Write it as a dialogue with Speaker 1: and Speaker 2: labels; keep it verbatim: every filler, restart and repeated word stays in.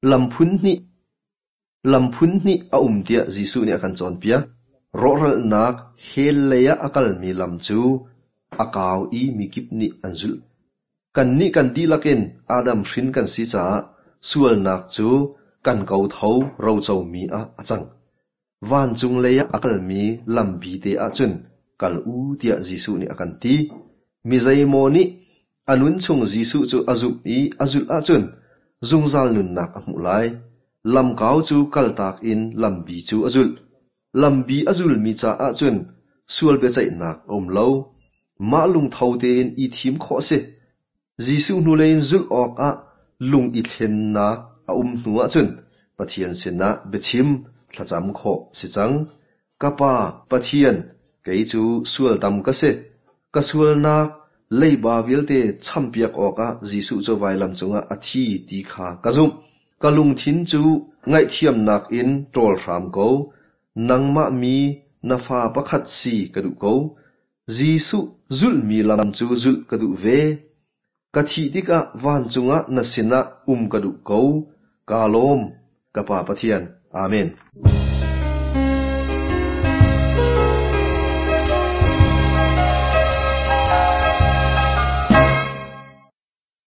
Speaker 1: lampun ni lampun ni a umtia Jisu ni akan chon pia roral nak helleya akal mi lam chu akaw i mikip ni anzul kan ni kan di laken Adam hrin kan si cha sual nak chu kan kau thau ro chau mi a achang van chung leya akal mi lambi te a chun kal u tia Jisu ni akan ti mi zaimo ni anun chung Jisu chu azup i azul a chun zungzal nun nak amu lai lam kau chu kal tak in lambi chu azul lambi azul mi cha a chun sual be chai nak om lo ma lung thau te in i thim kho se Jisu nu lein zul ok a lung i thlen na a um nu a chun pathian se na bechim thlacham kho si chang kapa pathian kei chu sual tam ka se ka sual na leiba vilte champiak oka Jisu cho vailam chunga athi ti kha kazum kalung thin chu ngai thiam nak in tol ram ko nangma mi nafa pakhat si kadu ko Jisu zul mi lam chu zul kadu ve kathi tika van chunga nasina um kadu ko kalom kapa pathian amen